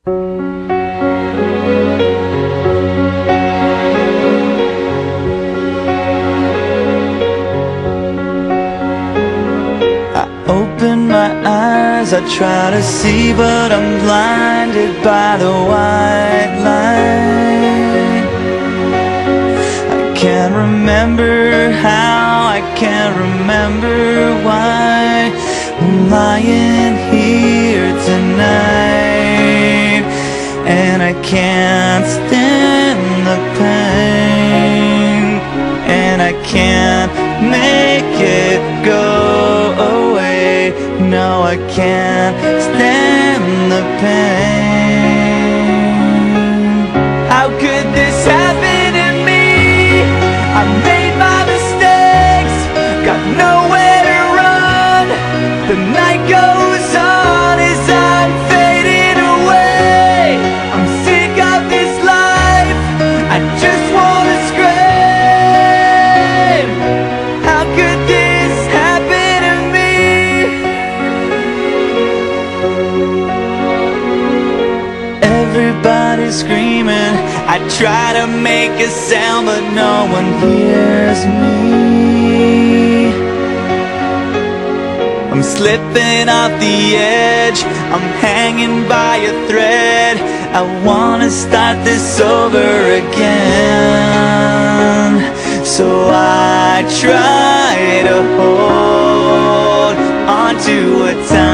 Open my eyes, I try to see, but I'm blinded by the white light. I can't remember how, I can't remember why I'm lying here tonight, and I can't stand the pain, and I can't make it go away. No, I can't stand the pain. How could this happen to me? I made my mistakes, got nowhere to run. The night goes on as I'm fading away. I'm sick of this life, I just wanna scream. How could this happen to me? Everybody's screaming, I try to make a sound, but no one hears me. I'm slipping off the edge, I'm hanging by a thread. I wanna start this over again, so I try to hold on to a time